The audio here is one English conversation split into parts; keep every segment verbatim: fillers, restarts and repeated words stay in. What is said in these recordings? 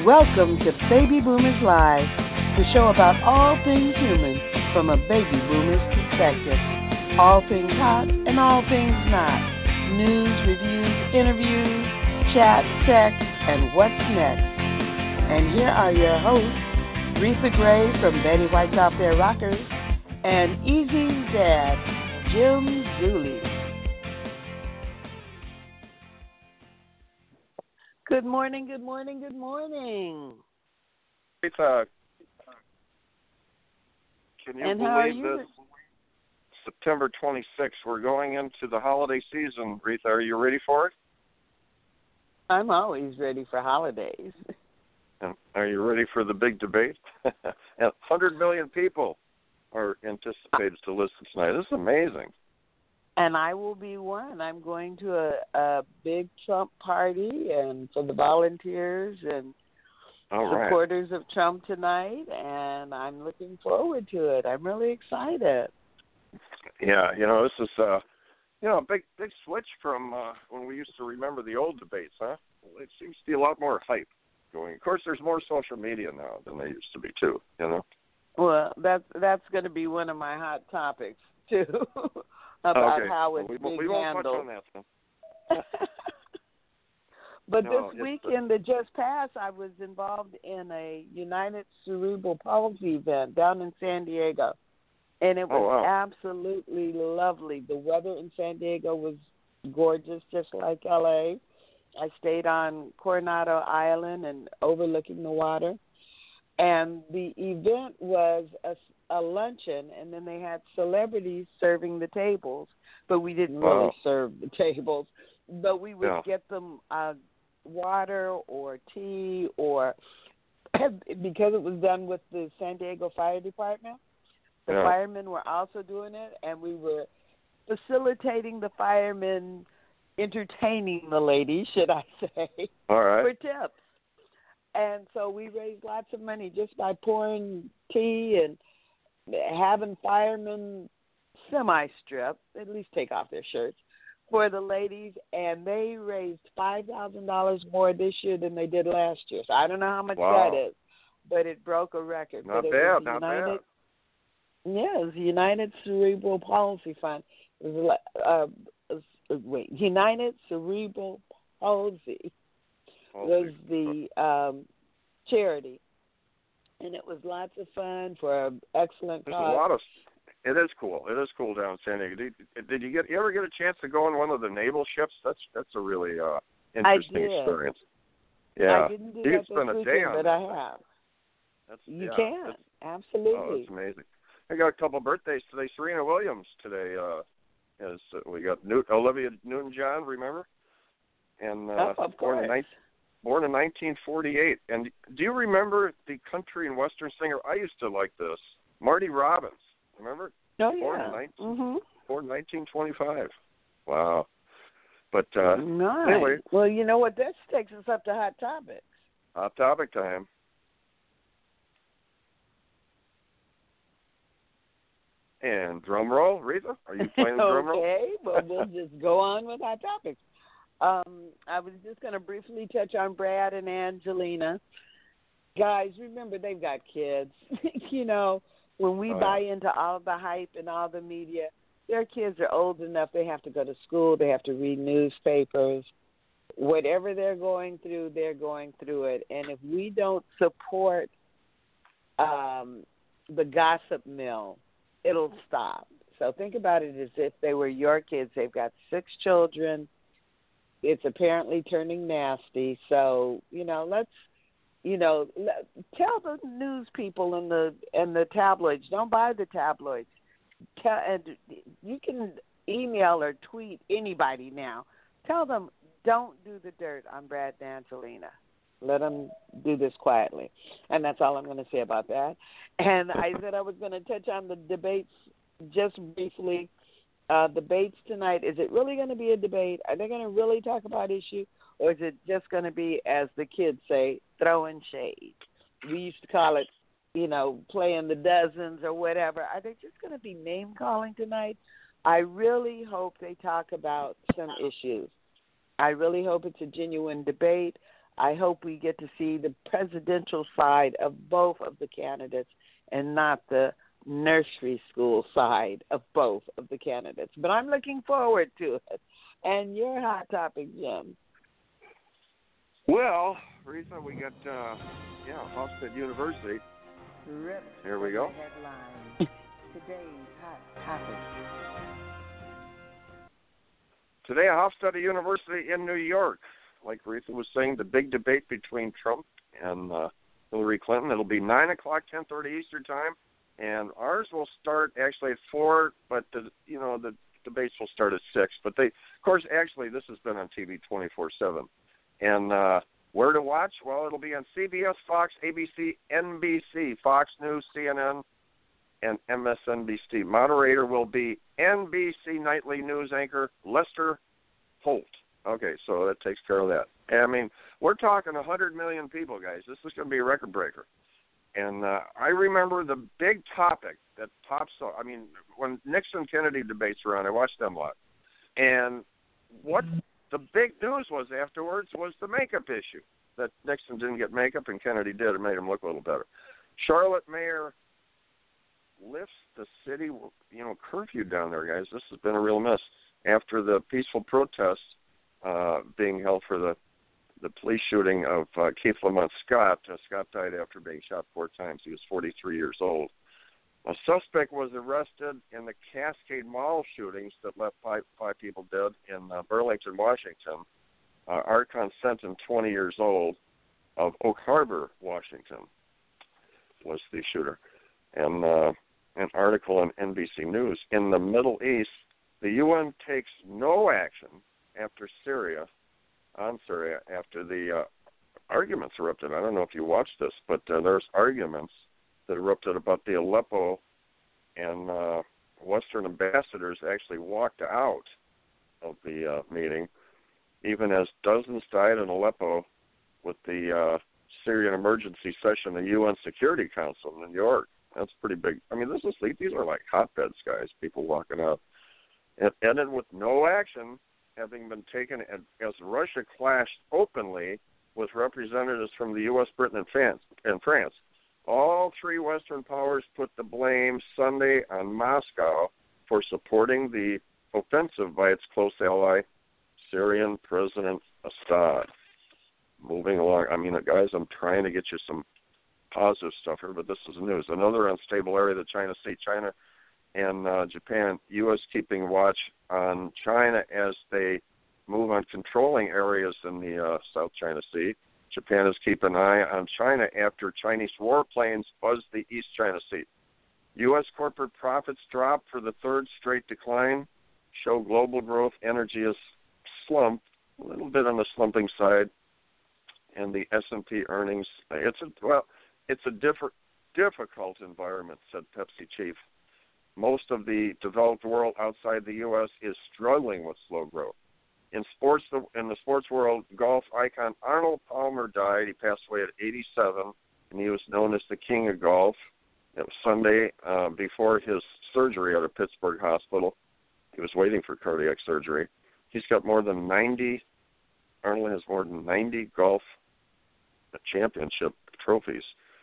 Welcome to Baby Boomers Live, the show about all things human from a baby boomer's perspective. All things hot and all things not. News, reviews, interviews, chat, sex, and what's next. And here are your hosts, Retha Gray from Betty White's Out There Rockers and Easy's dad, Jim Zuley. Good morning, good morning, good morning. Rita, can you and how are believe you? this? September twenty-sixth, we're going into the holiday season. Rita, are you ready for it? I'm always ready for holidays. And are you ready for the big debate? And one hundred million people are anticipated to listen tonight. This is amazing. And I will be one. I'm going to a, a big Trump party and for the volunteers and All right. supporters of Trump tonight, and I'm looking forward to it. I'm really excited. Yeah, you know, this is, uh, you know, a big, big switch from uh, when we used to remember the old debates, huh? It seems to be a lot more hype going. Of course, there's more social media now than there used to be, too, you know? Well, that's, that's going to be one of my hot topics, too. About okay. how it's we, being we won't handled. touch on that, then. But no, this weekend that just passed, I was involved in a United Cerebral Palsy event down in San Diego. And it was oh, wow. absolutely lovely. The weather in San Diego was gorgeous, just like L A. I stayed on Coronado Island and overlooking the water. And the event was a, a luncheon, and then they had celebrities serving the tables, but we didn't Wow. really serve the tables. But we would Yeah. get them uh, water or tea, or because it was done with the San Diego Fire Department, the Yeah. firemen were also doing it, and we were facilitating the firemen, entertaining the ladies, should I say, All right. for tips. And so we raised lots of money just by pouring tea and having firemen semi-strip, at least take off their shirts, for the ladies. And they raised five thousand dollars more this year than they did last year. So I don't know how much Wow. that is, but it broke a record. Not but it bad, was not United, bad. Yeah, it was the United Cerebral Palsy Fund. It was, uh, uh, wait, United Cerebral Palsy. was the um, charity, and it was lots of fun for an excellent There's cause. a lot of. It is cool. It is cool down in San Diego. Did, did you get? You ever get a chance to go on one of the naval ships? That's that's a really uh, interesting I did. experience. Yeah, I didn't do you that can spend this a day weekend, on but that. I have. That's, You yeah, can that's, absolutely. Oh, it's amazing. I got a couple of birthdays today. Serena Williams today. Uh, is uh, we got Newt, Olivia Newton-John, remember? And uh, oh, of born course. in nineteen Born in nineteen forty-eight. And do you remember the country and western singer? I used to like this. Marty Robbins. Remember? Oh, Born yeah. in nineteen, Mm-hmm. born in nineteen twenty-five. Wow. But uh, nice. anyway. Well, you know what? This takes us up to Hot Topics. Hot topic time. And drum roll, Rita? Are you playing the drum roll? Okay, well, we'll just go on with Hot Topics. Um, I was just going to briefly touch on Brad and Angelina. Guys, remember, they've got kids. You know, when we Oh, buy yeah. into all the hype and all the media, their kids are old enough. They have to go to school. They have to read newspapers. Whatever they're going through, they're going through it. And if we don't support um, the gossip mill, it'll stop. So think about it as if they were your kids. They've got six children. It's apparently turning nasty. So, you know, let's, you know, let, tell the news people and the and the tabloids, don't buy the tabloids. Tell, and you can email or tweet anybody now. Tell them, don't do the dirt on Brad and Angelina. Let them do this quietly. And that's all I'm going to say about that. And I said I was going to touch on the debates just briefly. Uh, debates tonight, is it really going to be a debate? Are they going to really talk about issue? Or is it just going to be, as the kids say, throwing shade? We used to call it, you know, playing the dozens or whatever. Are they just going to be name-calling tonight? I really hope they talk about some issues. I really hope it's a genuine debate. I hope we get to see the presidential side of both of the candidates and not the nursery school side of both of the candidates. But I'm looking forward to it. And your hot topic, Jim. Well, Rita, we got, uh, yeah, Hofstra University. Rip Here we go. Headline. Today's hot topic. Today, Hofstra University in New York. Like Rita was saying, the big debate between Trump and uh, Hillary Clinton. It'll be nine o'clock, ten thirty Eastern time, and ours will start actually at four. But the you know the debates will start at six. But they, of course, actually this has been on T V twenty-four seven. And uh, where to watch? Well, it'll be on C B S, Fox, A B C, N B C, Fox News, C N N, and M S N B C. Moderator will be N B C nightly news anchor Lester Holt. Okay, so that takes care of that. I mean, we're talking one hundred million people, guys. This is going to be a record breaker. And uh, I remember the big topic that pops up. I mean, when Nixon-Kennedy debates were on, I watched them a lot. And what the big news was afterwards was the makeup issue, that Nixon didn't get makeup and Kennedy did. It made him look a little better. Charlotte mayor lifts the city, you know, curfew down there, guys. This has been a real miss. After the peaceful protests uh, being held for the, the police shooting of uh, Keith Lamont Scott. Uh, Scott died after being shot four times. He was forty-three years old. A suspect was arrested in the Cascade Mall shootings that left five, five people dead in uh, Burlington, Washington. Uh, Archon Senton, twenty years old, of Oak Harbor, Washington, was the shooter. And uh, an article on N B C News. In the Middle East, the U N takes no action after Syria, on Syria, after the uh, arguments erupted. I don't know if you watched this, but uh, there's arguments that erupted about the Aleppo, and uh, Western ambassadors actually walked out of the uh, meeting, even as dozens died in Aleppo with the uh, Syrian emergency session of the U N Security Council in New York. That's pretty big. I mean, this is these are like hotbeds, guys, people walking out. It ended with no action having been taken as Russia clashed openly with representatives from the U S, Britain, and France. And France. All three Western powers put the blame Sunday on Moscow for supporting the offensive by its close ally, Syrian President Assad. Moving along, I mean, guys, I'm trying to get you some positive stuff here, but this is news. Another unstable area, the China Sea, China and uh, Japan, U S keeping watch on China as they move on controlling areas in the uh, South China Sea. Japan is keeping an eye on China after Chinese warplanes buzzed the East China Sea. U S corporate profits drop for the third straight decline, show global growth. Energy is slumped, a little bit on the slumping side, and the S and P earnings. It's a well, it's a different, difficult environment, said Pepsi chief. Most of the developed world outside the U S is struggling with slow growth. In sports, in the sports world, golf icon Arnold Palmer died. He passed away at eighty-seven, and he was known as the king of golf. It was Sunday uh, before his surgery at a Pittsburgh hospital. He was waiting for cardiac surgery. He's got more than ninety. Arnold has more than ninety golf championship trophies.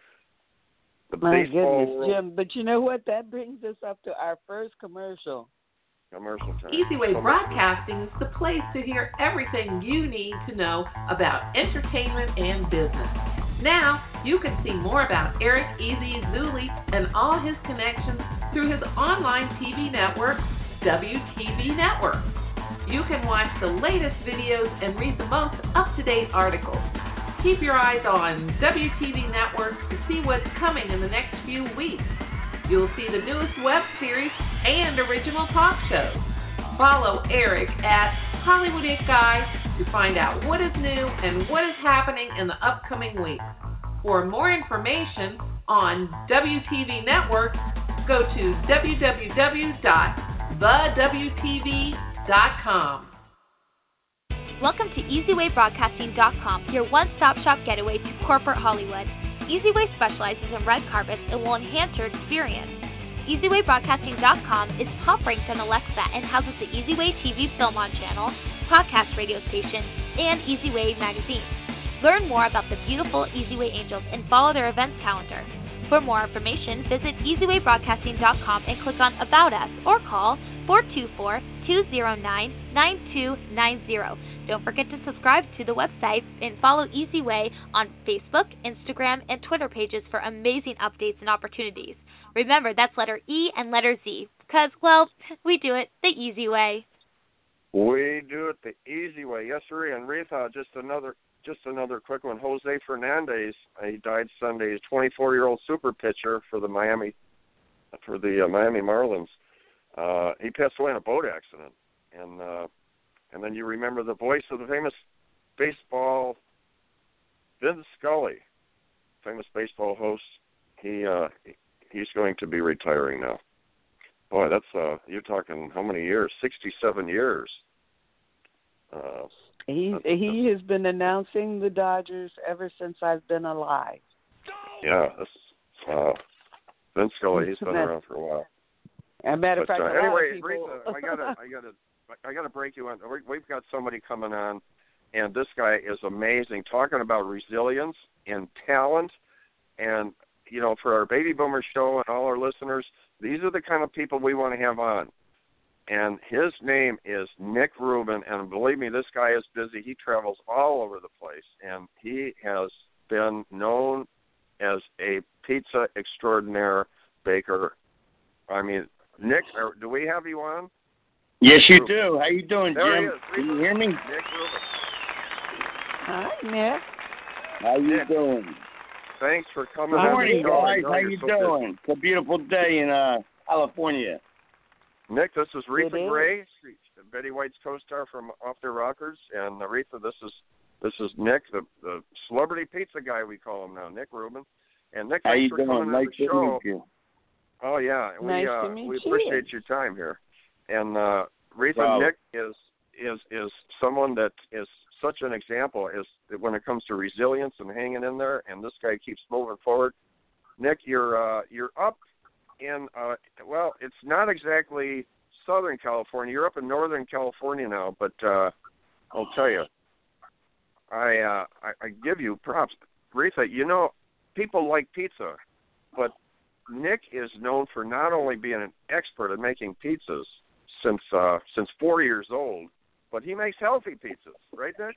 The My baseball goodness, world, Jim. But you know what? That brings us up to our first commercial. Commercial time. Easy-Way Broadcasting is the place to hear everything you need to know about entertainment and business. Now, you can see more about Eric Easy Zuli and all his connections through his online T V network, W T V Network. You can watch the latest videos and read the most up-to-date articles. Keep your eyes on W T V Network to see what's coming in the next few weeks. You'll see the newest web series and original talk shows. Follow Eric at Hollywood It Guy to find out what is new and what is happening in the upcoming weeks. For more information on W T V Network, go to w w w dot the w t v dot com. Welcome to easy way broadcasting dot com, your one-stop shop getaway to corporate Hollywood. EasyWay specializes in red carpets and will enhance your experience. easy way broadcasting dot com is top-ranked on Alexa and houses the EasyWay T V Film On channel, podcast radio station, and EasyWay magazine. Learn more about the beautiful Easy Way Angels and follow their events calendar. For more information, visit easy way broadcasting dot com and click on About Us or call four two four, two zero nine, nine two nine zero. Don't forget to subscribe to the website and follow Easy Way on Facebook, Instagram, and Twitter pages for amazing updates and opportunities. Remember, that's letter E and letter Z because, well, we do it the easy way. We do it the easy way. Yes, sir. And Retha, just another just another quick one. Jose Fernandez, he died Sunday. He's a twenty-four-year-old super pitcher for the Miami for the uh, Miami Marlins. Uh, he passed away in a boat accident. And uh, and then you remember the voice of the famous baseball, Vin Scully, famous baseball host. He uh, he's going to be retiring now. Boy, that's uh, you're talking how many years? Sixty-seven years. Uh, he he has been announcing the Dodgers ever since I've been alive. Yeah, this uh, Vin Scully. He's been around for a while. As a matter of but, fact, uh, a anyway, lot of people... Rita, I gotta, I gotta, I gotta break you on. We've got somebody coming on, and this guy is amazing. Talking about resilience and talent, and you know, for our Baby Boomer show and all our listeners, these are the kind of people we want to have on. And his name is Nick Rubin, and believe me, this guy is busy. He travels all over the place, and he has been known as a pizza extraordinaire baker. I mean, Nick, do we have you on? Yes, you do. How you doing, there Jim? He is. Can you hear me? Nick Rubin. Hi, Nick. How you Nick, doing? Thanks for coming Good on morning, the show. guys. How you so doing? It's a beautiful day in uh, California. Nick, this is Retha is. Gray, Betty White's co-star from Off the Rockers, and uh, Retha, this is this is Nick, the, the celebrity pizza guy we call him now, Nick Rubin. And Nick, How thanks you for doing? coming Nice on the to show. meet you. Oh yeah, we Nice uh, to meet we you. appreciate your time here. And uh, Retha, Wow. Nick is is is someone that is such an example is when it comes to resilience and hanging in there. And this guy keeps moving forward. Nick, you're uh, you're up in uh, well, it's not exactly Southern California. You're up in Northern California now, but uh, I'll tell you, I, uh, I I give you props, Retha. You know, people like pizza, but Nick is known for not only being an expert at making pizzas since uh, since four years old, but he makes healthy pizzas, right, Nick?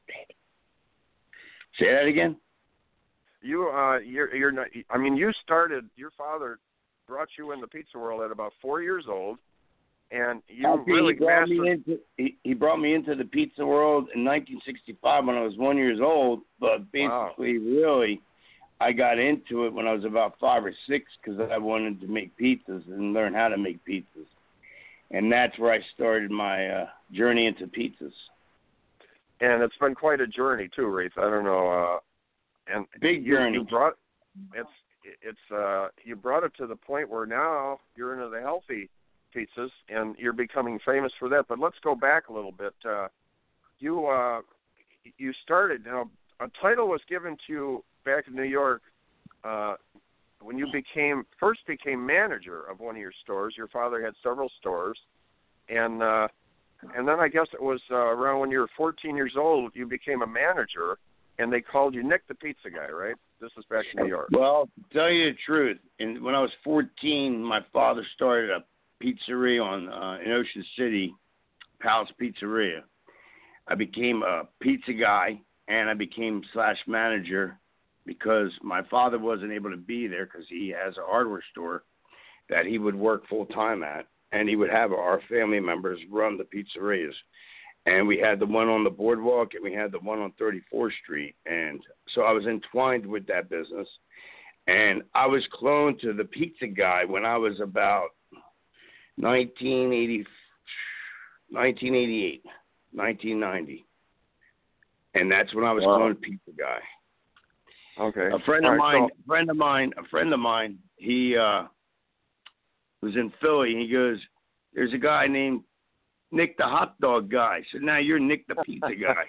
Say that again. You uh, you're you're not. I mean, you started. Your father brought you in the pizza world at about four years old. And you Actually, really he brought mastered... me into he, he brought me into the pizza world in nineteen sixty-five when I was one years old. But basically, wow. really, I got into it when I was about five or six because I wanted to make pizzas and learn how to make pizzas, and that's where I started my uh, journey into pizzas. And it's been quite a journey too, Rafe. I don't know. Uh, and Big you, journey. You brought it's it's uh, you brought it to the point where now you're into the healthy pizzas, and you're becoming famous for that. But let's go back a little bit. Uh, you uh, you started. You know, a title was given to you back in New York uh, when you became first became manager of one of your stores. Your father had several stores, and uh, and then I guess it was uh, around when you were fourteen years old, you became a manager, and they called you Nick the Pizza Guy, right? This is back in New York. Well, to tell you the truth, and when I was fourteen, my father started a pizzeria on uh, in Ocean City, Palace Pizzeria. I became a pizza guy, and I became slash manager because my father wasn't able to be there because he has a hardware store that he would work full time at, and he would have our family members run the pizzerias. And we had the one on the boardwalk, and we had the one on thirty-fourth Street, and so I was entwined with that business. And I was cloned to the pizza guy when I was about nineteen eighty, nineteen eighty-eight, nineteen ninety. And that's when I was wow. cloned pizza guy. Okay. A friend All of right, mine, so- a friend of mine, a friend of mine, he uh, was in Philly, and he goes, there's a guy named Nick the hot dog guy. So now you're Nick the pizza guy.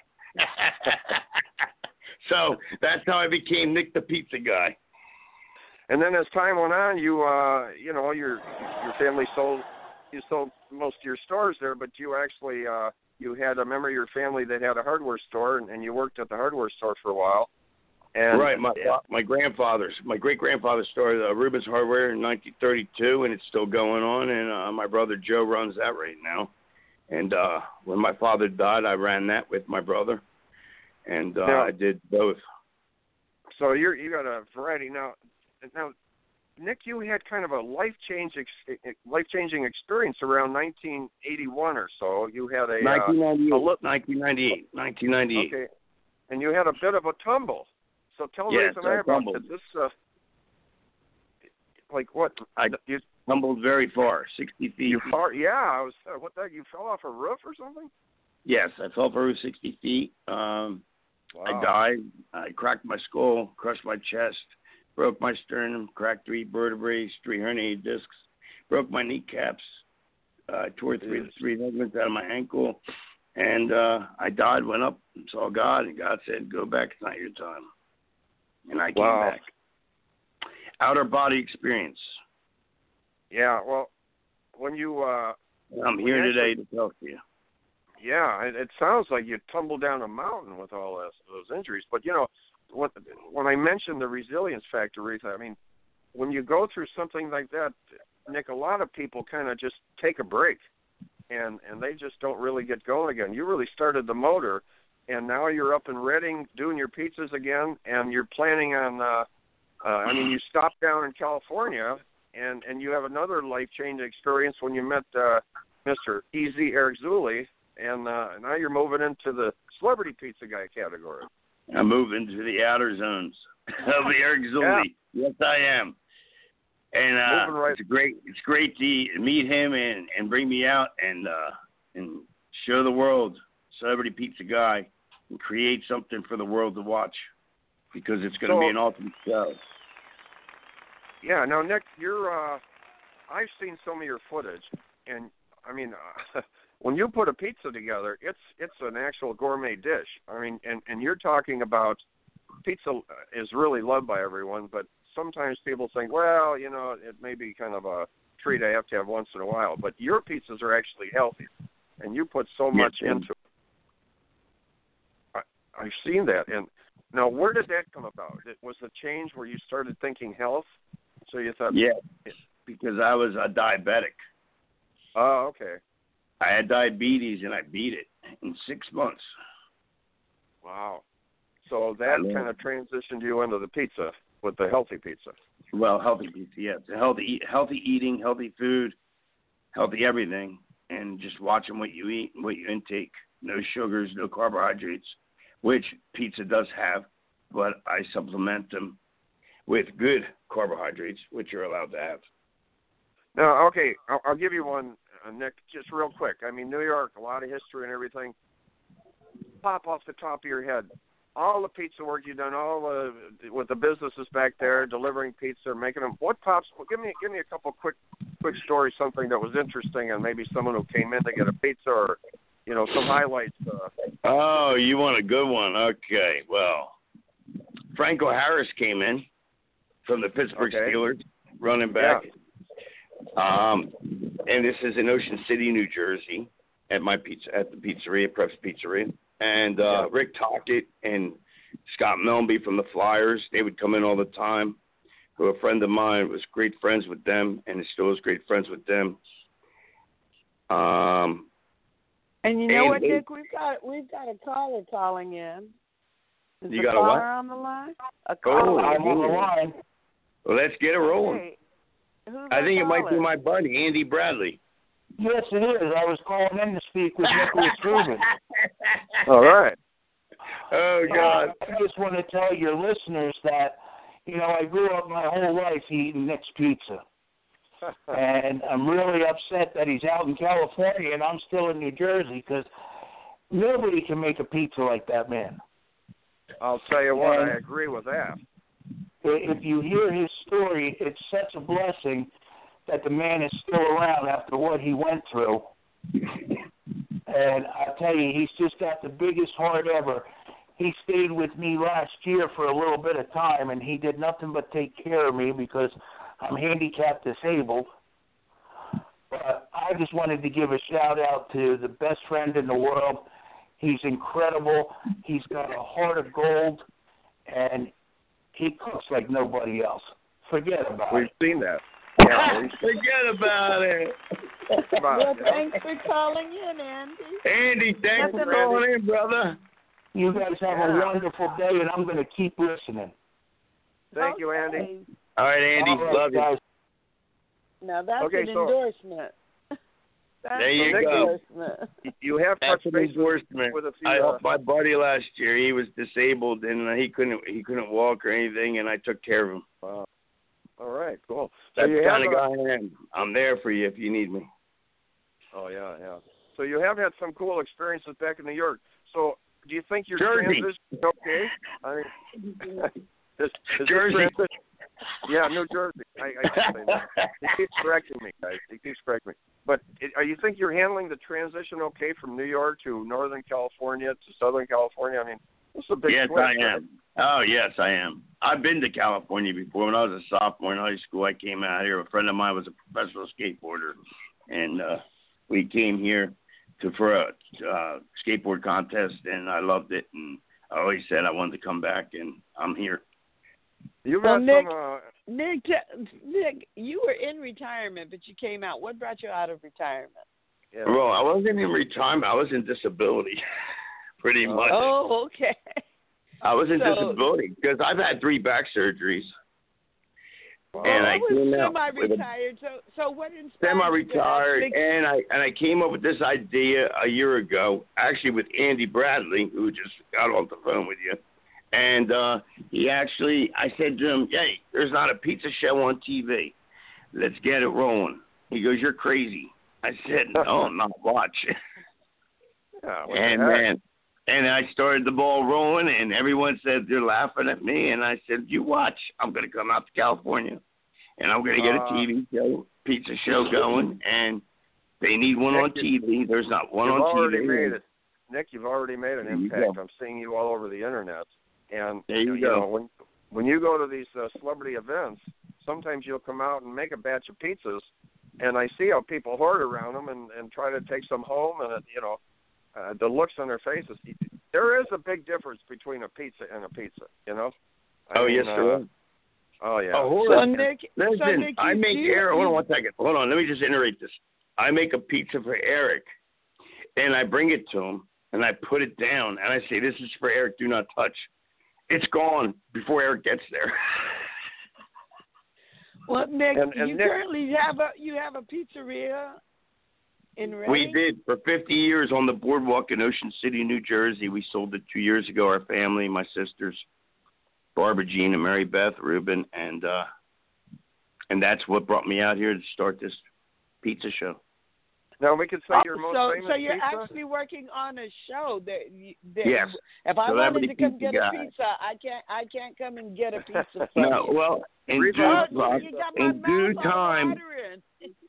So that's how I became Nick the pizza guy. And then as time went on, you uh, you know, your your family sold you sold most of your stores there, but you actually uh, you had a member of your family that had a hardware store, and, and you worked at the hardware store for a while. And right, my yeah. my grandfather's, my great grandfather started uh, Rubens Hardware in nineteen thirty-two, and it's still going on. And uh, my brother Joe runs that right now. And uh, when my father died, I ran that with my brother, and uh, now, I did both. So you're you got a variety now. Now, Nick, you had kind of a life change ex- life changing experience around nineteen eighty-one or so. You had a nineteen ninety-eight, uh, a li- nineteen ninety-eight, nineteen ninety-eight. Okay, and you had a bit of a tumble. So tell yes, Race and I about tumbled. this. Uh, like what? I you tumbled very far, sixty feet. You far? Yeah, I was. Uh, what that? You fell off a roof or something? Yes, I fell through sixty feet. Um, Wow. I died. I cracked my skull, crushed my chest, broke my sternum, cracked three vertebrae, three herniated discs, broke my kneecaps, uh, tore three three ligaments out of my ankle, and uh, I died. Went up and saw God, and God said, "Go back. It's not your time." And I came Wow. back. Outer body experience. Yeah. Well, when you. Uh, I'm when here you today actually, to talk to you. Yeah, it, it sounds like you tumbled down a mountain with all those, those injuries. But, you know, when, when I mentioned the resilience factor, Retha, I mean, when you go through something like that, Nick, a lot of people kind of just take a break, and, and they just don't really get going again. You really started the motor, and now you're up and Reading doing your pizzas again, and you're planning on, uh, uh, I mean, you stopped down in California, and, and you have another life-changing experience when you met uh, Mister Easy Eric Zuley. And uh, now you're moving into the celebrity pizza guy category. I'm moving to the outer zones of the Eric Zuley. Yeah. Yes, I am. And uh, Moving right. it's great. It's great to meet him and, and bring me out and uh, and show the world celebrity pizza guy and create something for the world to watch because it's going to So, be an ultimate show. Yeah. Now, Nick, you're. Uh, I've seen some of your footage, and I mean. Uh, When you put a pizza together, it's it's an actual gourmet dish. I mean, and, and you're talking about pizza is really loved by everyone, but sometimes people think, well, you know, it may be kind of a treat I have to have once in a while. But your pizzas are actually healthy, and you put so much yes, into it. I, I've seen that. And now, where did that come about? It was a change where you started thinking health? So you thought... Yeah, because I was a diabetic. Oh, okay. I had diabetes, and I beat it in six months. Wow. So that kind of transitioned you into the pizza with the healthy pizza. Well, healthy pizza, yes. Healthy, healthy eating, healthy food, healthy everything, and just watching what you eat and what you intake. No sugars, no carbohydrates, which pizza does have, but I supplement them with good carbohydrates, which you're allowed to have. Now, okay, I'll, I'll give you one, uh, Nick, just real quick. I mean, New York, a lot of history and everything. Pop off the top of your head. All the pizza work you've done, all the with the businesses back there, delivering pizza, making them. What pops? Well, give me, give me a couple quick, quick stories, something that was interesting, and maybe someone who came in to get a pizza, or you know, some highlights. Uh. Oh, you want a good one? Okay, well, Franco Harris came in from the Pittsburgh okay. Steelers, running back. Yeah. Um, and this is in Ocean City, New Jersey, at my pizza at the pizzeria, Preps Pizzeria. And uh, yeah. Rick Tockett and Scott Melby from the Flyers, they would come in all the time. Who a friend of mine was great friends with them, and is still is great friends with them. Um, and you know and what, they, Dick? We've got we've got a caller calling in. Is you the got caller a what? on the line? A Oh, caller. I'm on the line. Well, let's get it rolling. Hey, who's I think it might be caller? my buddy, Andy Bradley. Yes, it is. I was calling in to speak with Nicholas Rubin. All right. Oh, God. I just want to tell your listeners that, you know, I grew up my whole life eating Nick's Pizza. And I'm really upset that he's out in California and I'm still in New Jersey because nobody can make a pizza like that man. I'll tell you what, and I agree with that. If you hear his story, it's such a blessing that the man is still around after what he went through. And I tell you, he's just got the biggest heart ever. He stayed with me last year for a little bit of time, and he did nothing but take care of me because I'm handicapped disabled. But I I just wanted to give a shout out to the best friend in the world. He's incredible. He's got a heart of gold, and he cooks like nobody else. Forget about We've it. seen that. Yeah, we've Forget about it. about Well, it. thanks for calling in, Andy. Andy, thanks for Nothing calling in, brother. You guys have Yeah. a wonderful day, and I'm going to keep listening. Thank you, Andy. Okay. All right, Andy. All right, Love guys. Now that's Okay, an so- endorsement. That's There you an go. endorsement. You have That's touched an base with, endorsement. with a few. I Uh, helped my buddy last year. He was disabled and uh, he couldn't he couldn't walk or anything, and I took care of him. wow. All right, cool. So That's you the kind have of a- guy I am. I'm there for you if you need me. Oh yeah, yeah. So you have had some cool experiences back in New York. So do you think your Jersey. transition is okay? I mean, is, is Jersey. This transition- yeah, New Jersey. I, I can say that. He keeps correcting me, guys. He keeps correcting me. But it, are you think you're handling the transition okay from New York to Northern California to Southern California? I mean, this is a big Yes, switch, I right? am. Oh, yes, I am. I've been to California before. When I was a sophomore in high school, I came out here. A friend of mine was a professional skateboarder, and uh, we came here to for a uh, skateboard contest, and I loved it. And I always said I wanted to come back, and I'm here. You've Well, had Nick- some. Uh, Nick, t- Nick, you were in retirement, but you came out. What brought you out of retirement? yeah. Well, I wasn't in retirement. I was in disability, pretty Oh. much. Oh, okay. I was in so- disability because I've had three back surgeries. Wow. And I I was came out with a- semi-retired. So, so what inspired you to Semi-retired, actually- and I and I came up with this idea a year ago, actually with Andy Bradley, who just got off the phone with you, and uh, he actually, I said to him, "Hey, there's not a pizza show on T V. Let's get it rolling." He goes, "You're crazy." I said, "No, I'm not watching." Yeah, what the and heck? man, and I started the ball rolling, and everyone said they're laughing at me, and I said, "You watch. I'm going to come out to California, and I'm going to get Uh, a T V show, pizza show going, and they need one on Nick, T V. There's not one You've on already T V." made it. Nick, you've already made an There you impact. go. I'm seeing you all over the internet. And There you you go. know, when when you go to these uh, celebrity events, sometimes you'll come out and make a batch of pizzas, and I see how people hoard around them and, and try to take some home, and it, you know, uh, the looks on their faces. There is a big difference between a pizza and a pizza, you know. I Oh mean, yes, uh, there is. Oh yeah. Oh, hold So on. Nick, so Listen, Nick, I you- make you- Eric. Hold on you- one second. Hold on. Let me just iterate this. I make a pizza for Eric, and I bring it to him, and I put it down, and I say, "This is for Eric. Do not touch." It's gone before Eric gets there. Well, Nick, And- and you Nick- currently have a you have a pizzeria in Reading? We did for fifty years on the boardwalk in Ocean City, New Jersey. We sold it two years ago. Our family, my sisters, Barbara Jean and Mary Beth Rubin, and uh, and that's what brought me out here to start this pizza show. Now we could say Oh, your most so, famous so you're pizza. actually working on a show that, you- that Yes. if I Celebrity wanted to come pizza get guy. a pizza, I can't I can't come and get a pizza from No, you. well, in Reebok- due, Oh, well, you got my in due mouth all time, watering.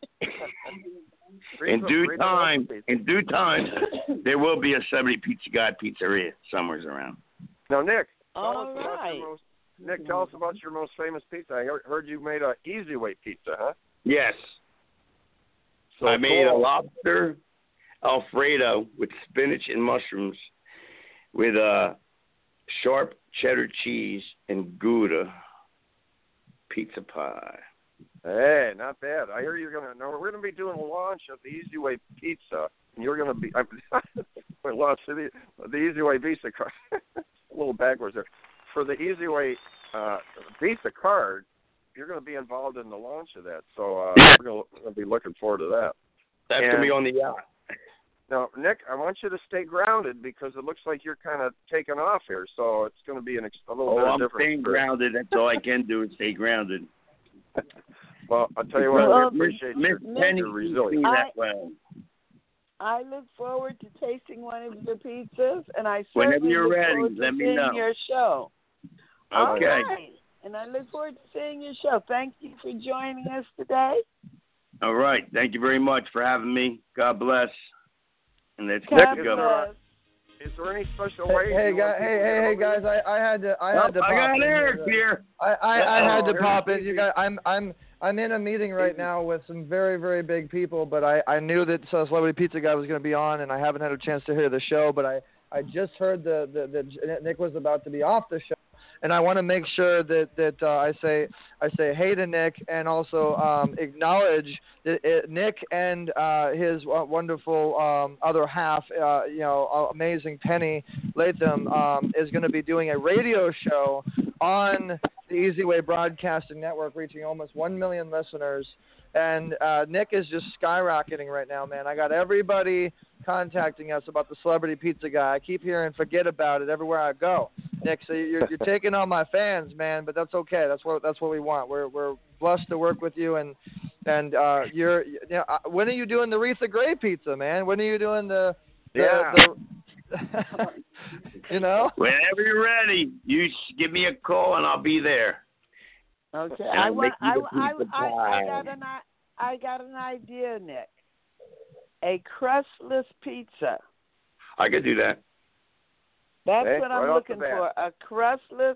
in Reba- due Reba time, loves pizza. in due time, there will be a Celebrity Pizza Guy pizzeria somewhere around. Now, Nick, tell All us about right. your most, Nick, tell us about your most famous pizza. I heard- heard you made a Easy Way pizza, huh? Yes, So I made a cool. lobster Alfredo with spinach and mushrooms, with uh, sharp cheddar cheese and Gouda pizza pie. Hey, not bad. I hear you're gonna. No, we're gonna be doing a launch of the Easy Way pizza, and you're gonna be. I'm, we launch the the Easy Way Visa card. a little backwards there. For the Easy Way uh, Visa card, you're gonna be involved in the launch of that. So uh, we're gonna, we're gonna be looking forward to that. That's And- gonna be on the yacht. Now, Nick, I want you to stay grounded because it looks like you're kind of taking off here. So it's going to be an ex- a little Oh, bit I'm different. staying grounded. That's all I can do is stay grounded. Well, I'll tell you what, Well, we appreciate Miss your, Penny your keeps resilience. me I- that way. I look forward to tasting one of your pizzas, and I Whenever certainly you're look ready, forward to let me seeing know. your show. All Okay. right. And I look forward to seeing your show. Thank you for joining us today. All right. Thank you very much for having me. God bless. And let's God go. bless. Is there any special Hey, way? hey, you guys, want hey, people to hey, get hey, over guys! you? I, I had to, I Oh, had to I pop got in Eric here. here. I, I, I had to Oh, pop in. easy. You guys, I'm, I'm, I'm in a meeting right now with some very, very big people, but I, I knew that uh, Celebrity Pizza Guy was going to be on, and I haven't had a chance to hear the show, but I, I just heard the, the, the Nick was about to be off the show. And I want to make sure that that uh, I say I say hey to Nick, and also um, acknowledge that it, Nick and uh, his w- wonderful um, other half, uh, you know, amazing Penny Latham, um, is going to be doing a radio show on the Easy Way Broadcasting Network, reaching almost one million listeners. And uh, Nick is just skyrocketing right now, man. I got everybody contacting us about the Celebrity Pizza Guy. I keep hearing forget about it everywhere I go, Nick. So you're you're taking on my fans, man. But that's okay. That's what that's what we want. We're we're blessed to work with you, and and uh, you're you know, when are you doing the Retha Gray pizza, man? When are you doing the, the Yeah. The, you know? Whenever you're ready, you give me a call and I'll be there. Okay, And I I'll want. make I, you the I, pizza I, I pie. got an. I, I got an idea, Nick. A crustless pizza. I could do that. That's Okay, what right I'm off looking the bat. for. A crustless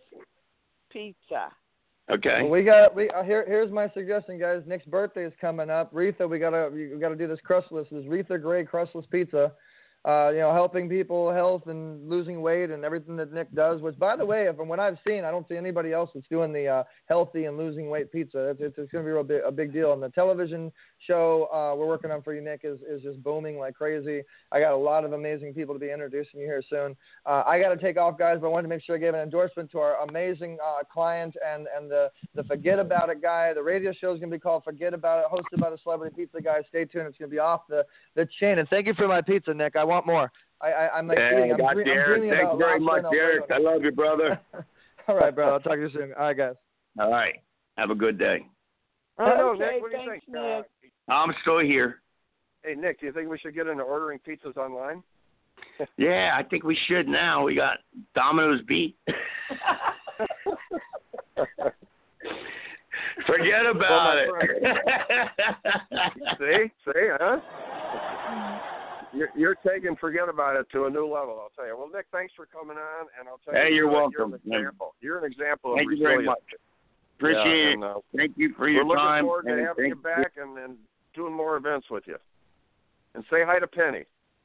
pizza. Okay. Well, we got we uh, here. Here's my suggestion, guys. Nick's birthday is coming up. Retha, we gotta we gotta do this crustless. This Retha Gray crustless pizza. Uh, you know, helping people health and losing weight and everything that Nick does. Which, by the way, from what I've seen, I don't see anybody else that's doing the uh, healthy and losing weight pizza. It's, it's, it's going to be a, real big, a big deal. And the television show uh, we're working on for you, Nick, is, is just booming like crazy. I got a lot of amazing people to be introducing you here soon. Uh, I got to take off, guys, but I wanted to make sure I gave an endorsement to our amazing uh, client and, and the, the Forget About It guy. The radio show is going to be called Forget About It, hosted by the Celebrity Pizza Guy. Stay tuned. It's going to be off the, the chain. And thank you for my pizza, Nick. I want more. I, I, I'm like, Yeah, eating, I'm, got dream, you, I'm Eric. dreaming Thank about you very lobster much, and Eric. I Alfredo. love you, brother. All right, brother. I'll talk to you soon. All right, guys. All right. Have a good day. I don't know, Okay, Nick. What do you thanks, think? Uh, Nick. I'm still here. hey, Nick, do you think we should get into ordering pizzas online? Yeah, I think we should now. We got Domino's beat. Forget about Well, my it. see, see, huh? You're, you're taking forget about it to a new level. I'll tell you. Well, Nick, thanks for coming on, and I'll tell Hey, you. you're You're welcome. an example. You're an example of Thank you very resilience. much. Appreciate Yeah, it. and, uh, Thank you for We're your looking time. forward to and having you thank back and, and doing more events with you. And say hi to Penny.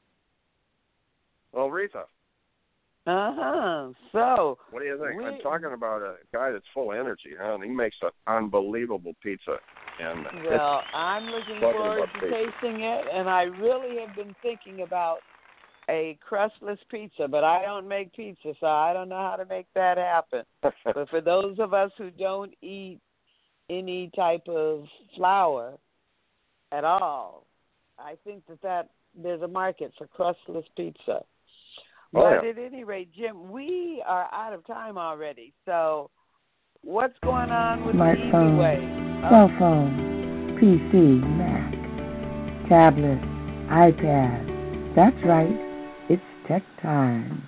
Well, Retha, Uh-huh. So, what do you think? we, I'm talking about a guy that's full of energy, huh? And he makes an unbelievable pizza. And well, I'm looking Talking forward about to pizza. tasting it, and I really have been thinking about a crustless pizza, but I don't make pizza, so I don't know how to make that happen. But for those of us who don't eat any type of flour at all, I think that, that there's a market for crustless pizza. Oh, But yeah. at any rate, Jim, we are out of time already. So what's going on with the Easy Smartphone, Way? cell phone, P C, Mac, tablet, iPad. That's right. It's tech time.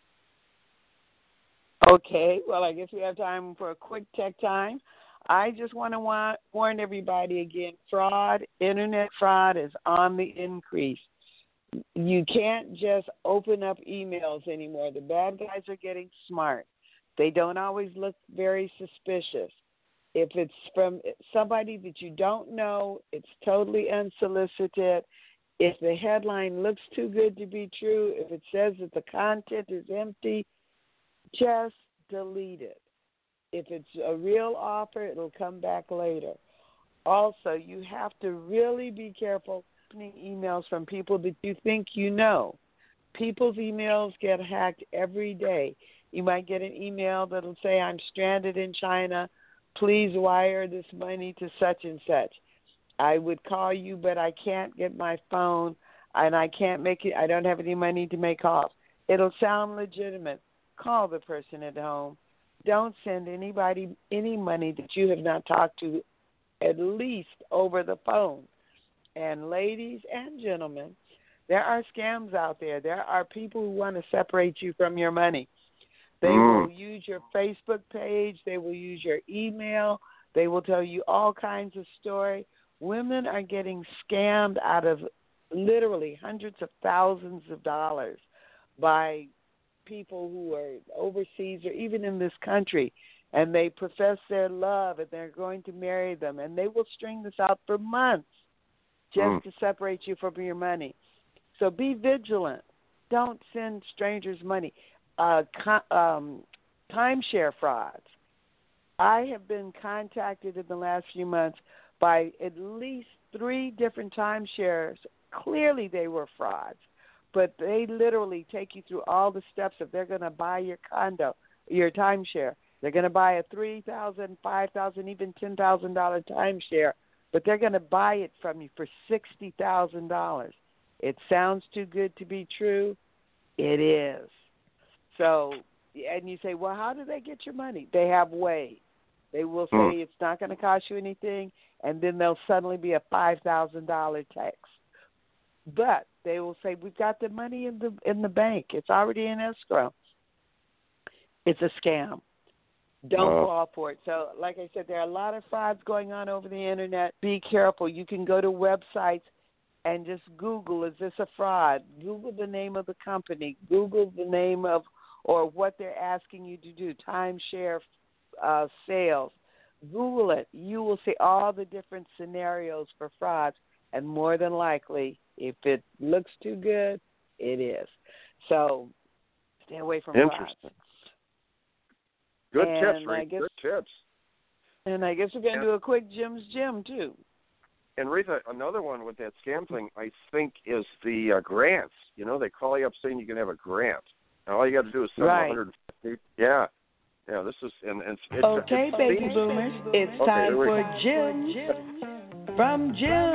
Okay, well, I guess we have time for a quick tech time. I just want to wa- warn everybody again, fraud, internet fraud is on the increase. You can't just open up emails anymore. The bad guys are getting smart. They don't always look very suspicious. If it's from somebody that you don't know, it's totally unsolicited. If the headline looks too good to be true, if it says that the content is empty, just delete it. If it's a real offer, it'll come back later. Also, you have to really be careful opening emails from people that you think you know. People's emails get hacked every day. You might get an email that'll say, I'm stranded in China. Please wire this money to such and such. I would call you, but I can't get my phone, and I can't make it. I don't have any money to make calls. It'll sound legitimate. Call the person at home. Don't send anybody any money that you have not talked to at least over the phone. And ladies and gentlemen, there are scams out there. There are people who want to separate you from your money. They Mm. will use your Facebook page. They will use your email. They will tell you all kinds of story. Women are getting scammed out of literally hundreds of thousands of dollars by people who are overseas or even in this country, and they profess their love and they're going to marry them, and they will string this out for months just mm. to separate you from your money. So be vigilant. Don't send strangers money. Uh, co- um, timeshare frauds. I have been contacted in the last few months by at least three different timeshares. Clearly they were frauds, but they literally take you through all the steps if they're going to buy your condo, your timeshare. They're going to buy a three thousand dollars, five thousand dollars, even ten thousand dollars timeshare, but they're going to buy it from you for sixty thousand dollars. It sounds too good to be true. It is. So, and you say, well, how do they get your money? They have ways. They will say mm. it's not going to cost you anything, and then there'll suddenly be a five thousand dollars tax. But they will say, we've got the money in the in the bank. It's already in escrow. It's a scam. Don't uh, fall for it. So, like I said, there are a lot of frauds going on over the Internet. Be careful. You can go to websites and just Google, is this a fraud? Google the name of the company. Google the name of or what they're asking you to do, timeshare uh, sales. Google it. You will see all the different scenarios for frauds, and more than likely, if it looks too good, it is. So stay away from frauds. Interesting. Good and tips, Rita. guess, Good tips. And I guess we're going to and, do a quick Jim's Gym, too. And, Rita, another one with that scam thing, I think, is the uh, grants. You know, they call you up saying you can have a grant. And all you got to do is send right. one hundred fifty. Yeah. Yeah, this is, and, and it's, okay, it's, baby it's, boomers, it's okay, time for Jim from Jim.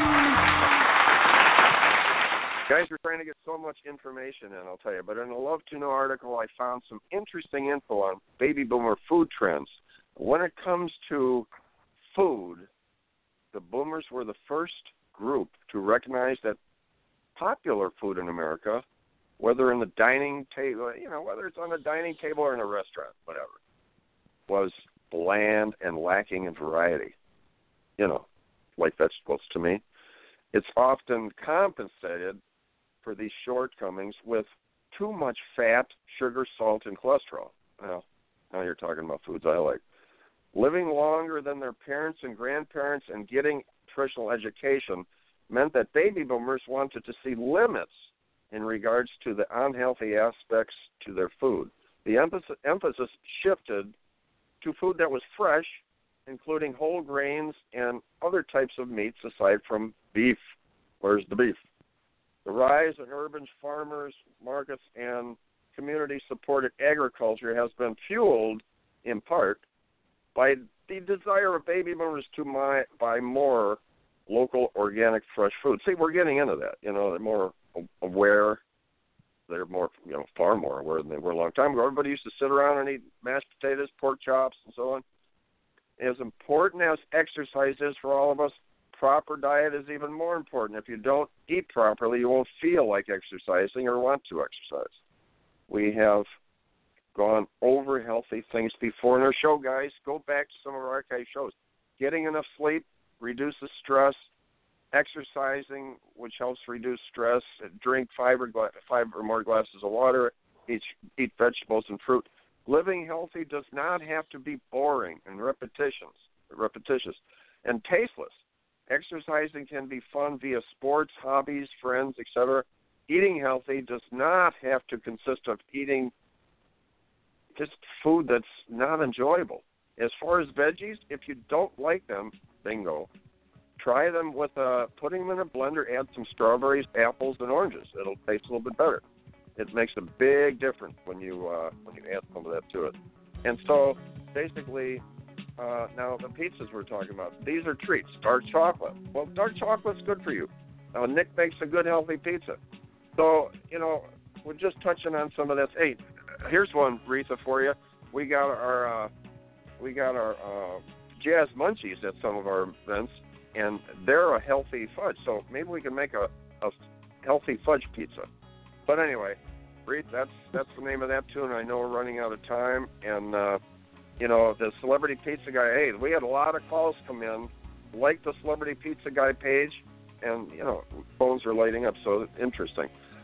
Guys, we're trying to get so much information in, I'll tell you. But in a Love to Know article, I found some interesting info on baby boomer food trends. When it comes to food, the boomers were the first group to recognize that popular food in America, whether in the dining table, you know, whether it's on a dining table or in a restaurant, whatever, was bland and lacking in variety. You know, like vegetables to me. It's often compensated for these shortcomings with too much fat, sugar, salt, and cholesterol. Well, now you're talking about foods I like. Living longer than their parents and grandparents and getting nutritional education meant that baby boomers wanted to see limits in regards to the unhealthy aspects to their food. The emphasis, emphasis shifted to food that was fresh, including whole grains and other types of meats aside from beef. Where's the beef? The rise in urban farmers markets and community-supported agriculture has been fueled, in part, by the desire of baby boomers to my, buy more local, organic, fresh food. See, we're getting into that. You know, they're more aware. They're more, you know, far more aware than they were a long time ago. Everybody used to sit around and eat mashed potatoes, pork chops, and so on. As important as exercise is for all of us, proper diet is even more important. If you don't eat properly, you won't feel like exercising or want to exercise. We have gone over healthy things before in our show, guys. Go back to some of our archive shows. Getting enough sleep reduces stress. Exercising, which helps reduce stress. Drink five or, gla- five or more glasses of water. Eat, eat vegetables and fruit. Living healthy does not have to be boring and repetitions, repetitious and tasteless. Exercising can be fun via sports, hobbies, friends, et cetera. Eating healthy does not have to consist of eating just food that's not enjoyable. As far as veggies, if you don't like them, bingo, try them with uh, putting them in a blender, add some strawberries, apples, and oranges. It'll taste a little bit better. It makes a big difference when you uh, when you add some of that to it. And so, basically, uh, now the pizzas we're talking about, these are treats. Dark chocolate. Well, dark chocolate's good for you. Now, Nick makes a good, healthy pizza. So, you know, we're just touching on some of this. Hey, here's one, Rita, for you. We got our uh, we got our uh, Jazz Munchies at some of our events, and they're a healthy fudge. So maybe we can make a, a healthy fudge pizza. But anyway, Reed, that's that's the name of that tune. I know we're running out of time, and uh, you know the Celebrity Pizza Guy. Hey, we had a lot of calls come in, like the Celebrity Pizza Guy page, and you know phones are lighting up. So interesting.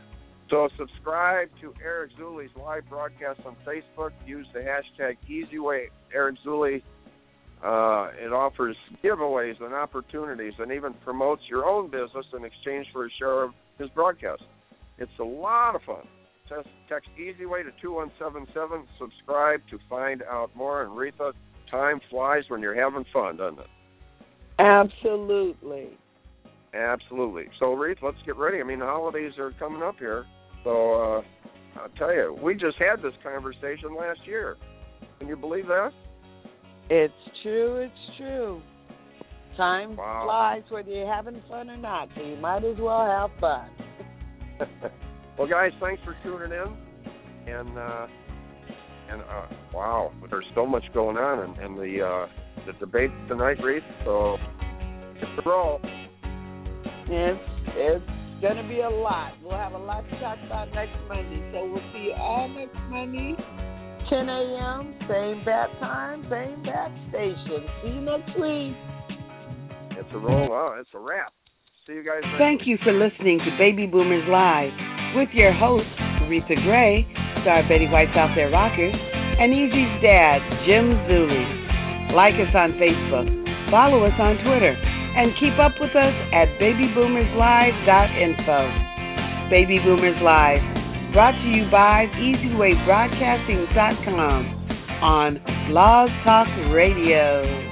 So subscribe to Eric Zuley's live broadcast on Facebook. Use the hashtag EasyWayEricZuley. Uh, it offers giveaways and opportunities and even promotes your own business in exchange for a share of his broadcast. It's a lot of fun. Text, text EasyWay to two one seven seven. Subscribe to find out more. And Retha, time flies when you're having fun, doesn't it? Absolutely. Absolutely. So, Reith, let's get ready. I mean, the holidays are coming up here. So, uh, I'll tell you, we just had this conversation last year. Can you believe that? It's true. It's true. Time wow. flies whether you're having fun or not, so you might as well have fun. Well, guys, thanks for tuning in. And, uh, and uh, wow, there's so much going on in, in the, uh, the debate tonight, Reith. So, hit the roll. It's, it's going to be a lot. We'll have a lot to talk about next Monday. So we'll see you all next Monday, ten a.m., same bat time, same bat station. See you next week. It's a roll. Oh, it's a wrap. See you guys next Thank week. you for listening to Baby Boomers Live with your host, Retha Gray, star Betty White's Out There Rockers, and Easy's dad, Jim Zuley. Like us on Facebook, follow us on Twitter, and keep up with us at baby boomers live dot info. Baby Boomers Live, brought to you by easy way broadcasting dot com on Blog Talk Radio.